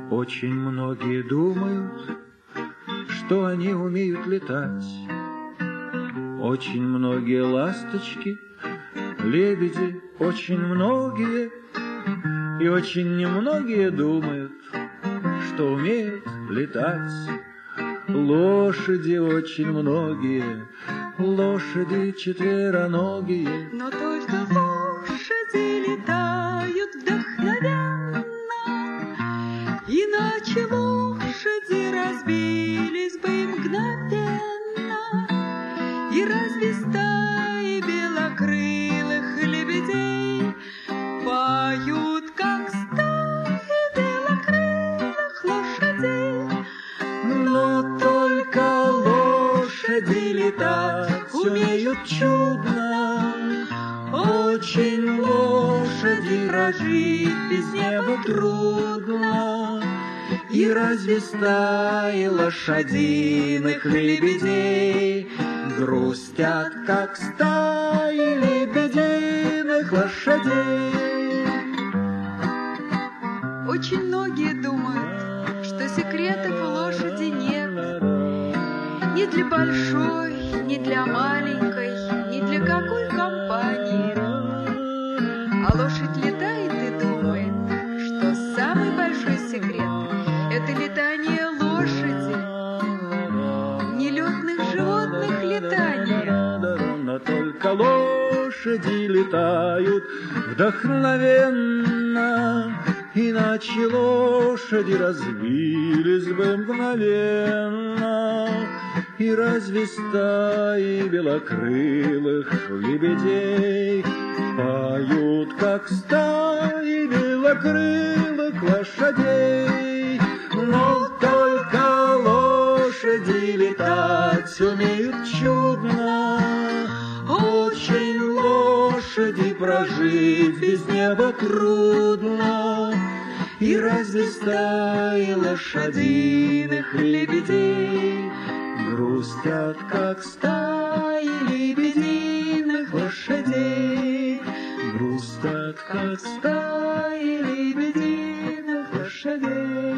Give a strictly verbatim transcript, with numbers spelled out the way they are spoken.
Очень многие думают, что они умеют летать. Очень многие ласточки, лебеди, очень многие, и очень немногие думают, что умеют летать. Лошади очень многие, лошади четвероногие, но только лошади летают вдохновенно, иначе лошади разбились бы мгновенно. И разве стаи белокрылых лебедей поют, как стаи белокрылых лошадей? но только лошади летать умеют чудно. Очень лошади прожить без неба трудно. И разве стаи лошадиных лебедей грустят, как стаи лебединых лошадей? Очень многие думают, что секретов у лошади нет. Ни для большой, ни для маленькой, ни для какой компании. А лошадь летает и думает, что самый большой секрет — это летание лошади, нелетных животных летание. Но только лошади летают вдохновенно, иначе лошади разбились бы мгновенно. И разве стаи белокрылых лебедей поют, как стаи белокрылых лошадей? Но только лошади летать умеют чудно. Очень лошади прожить без неба трудно. И разве стаи лошадиных лебедей грустят, как стаи лебединых лошадей? Грустят, как стаи лебединых лошадей.